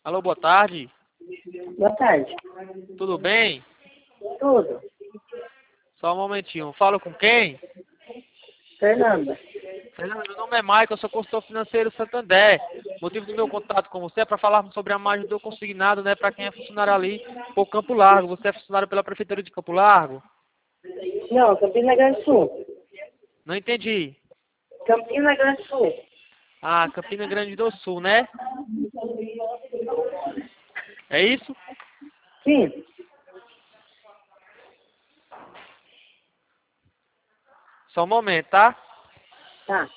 Alô, boa tarde. Boa tarde. Tudo bem? Tudo. Só um momentinho. Falo com quem? Fernanda. Fernando, meu nome é Maicon, eu sou consultor financeiro Santander. O motivo do meu contato com você é para falar sobre a margem do consignado, né, para quem é funcionário ali por Campo Largo. Você é funcionário pela Prefeitura de Campo Largo? Não, Campina Grande do Sul. Não entendi. Campina Grande do Sul. Ah, Campina Grande do Sul, né? É isso? Sim. Só um momento, tá? Tá.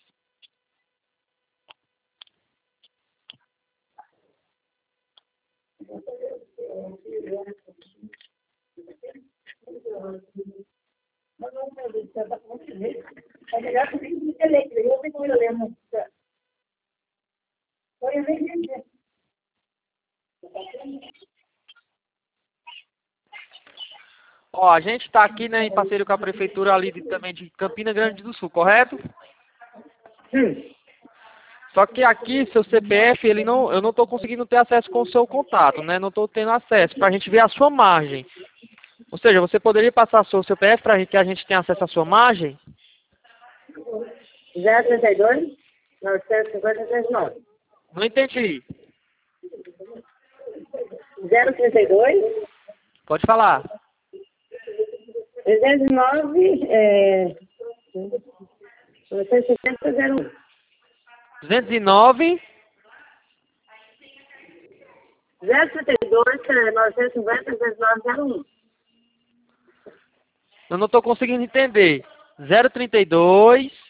Ó, a gente está aqui, né, em parceria com a Prefeitura ali também de Campina Grande do Sul, correto? Sim. Só que aqui, seu CPF, eu não estou conseguindo ter acesso com o seu contato, né? Não estou tendo acesso para a gente ver a sua margem. Ou seja, você poderia passar seu CPF para que a gente tenha acesso à sua margem? 032 950 Não entendi. 032 Pode falar. 309 960 209. 032 950 1901. Eu não estou conseguindo entender. 032.